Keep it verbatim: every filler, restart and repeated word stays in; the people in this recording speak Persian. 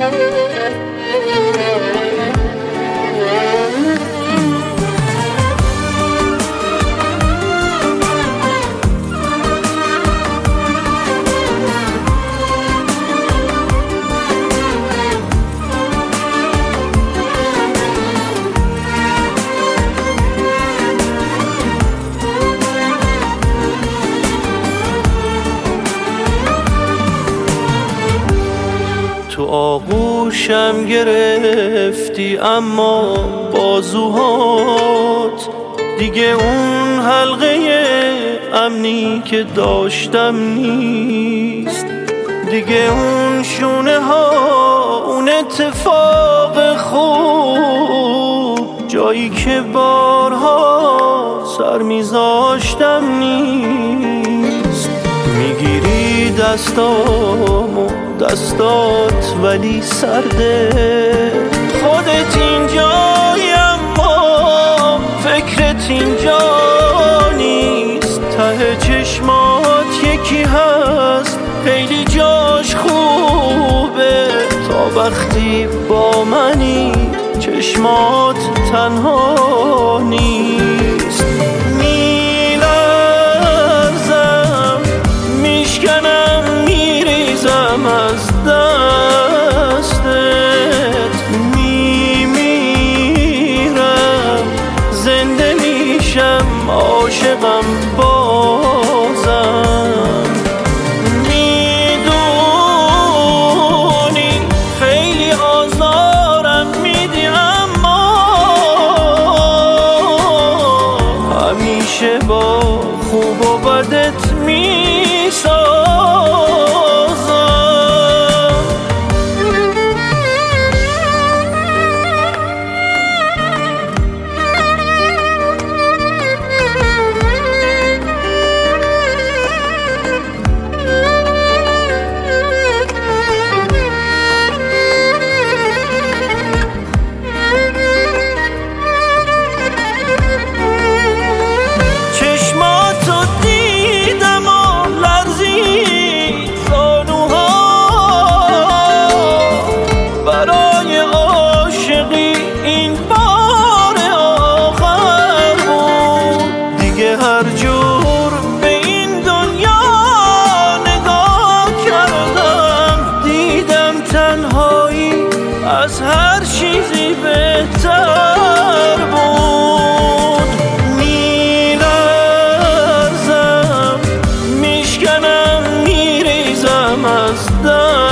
تو آغوشم گرفتی اما بازوهات دیگه اون حلقه امنی که داشتم نیست، دیگه اون شونه ها اون اتفاق خوب جایی که بارها سر میذاشتم نیست. میگیری دستامو دستات ولی سرده، خودت اینجایی اما فکرت اینجا نیست. ته چشمات یکی هست خیلی جاش خوبه، تا وقتی با منی چشمات تنها نیست. میلرزم میشکنم میریزم از دستت، میمیرم زنده میشم عاشقم بازم. میدونی خیلی آزارم میدی اما همیشه با خوب و بدت میسازم. هر جور به این دنیا نگاه کردم دیدم تنهایی از هر چیزی بهتر بود. میلرزم میشکنم میریزم از دست